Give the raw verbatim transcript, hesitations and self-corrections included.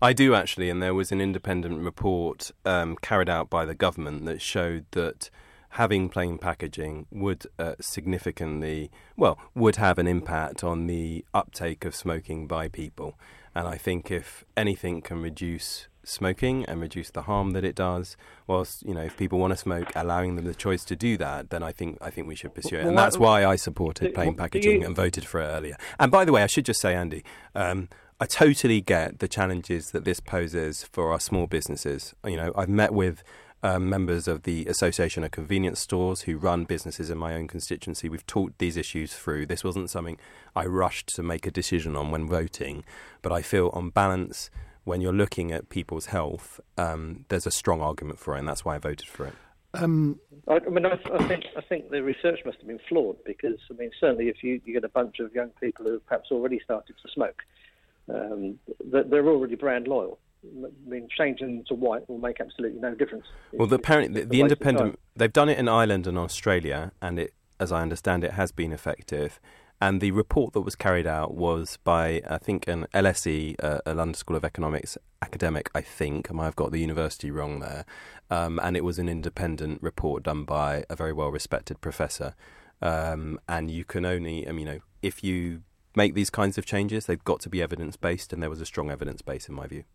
I do actually, and there was an independent report um, carried out by the government that showed that having plain packaging would uh, significantly, well, would have an impact on the uptake of smoking by people. And I think if anything can reduce smoking and reduce the harm that it does, whilst, you know, if people want to smoke, allowing them the choice to do that, then I think I think we should pursue it. And that's why I supported plain packaging and voted for it earlier. And by the way, I should just say, Andy, um, I totally get the challenges that this poses for our small businesses. You know, I've met with Um, members of the Association of Convenience Stores who run businesses in my own constituency. We've talked these issues through. This wasn't something I rushed to make a decision on when voting, but I feel on balance, when you're looking at people's health, um, there's a strong argument for it, and that's why I voted for it. Um, I, I mean, I, I think I think the research must have been flawed because, I mean, certainly if you, you get a bunch of young people who have perhaps already started to smoke, um, they're already brand loyal. I mean, changing to white will make absolutely no difference. Well, the, apparently, the, the independent, they've done it in Ireland and Australia, and it, as I understand it, has been effective. And the report that was carried out was by, I think, an L S E, uh, a London School of Economics academic, I think. I might have got the university wrong there. Um, and it was an independent report done by a very well-respected professor. Um, and you can only, I mean, you know, if you make these kinds of changes, they've got to be evidence-based, and there was a strong evidence base in my view.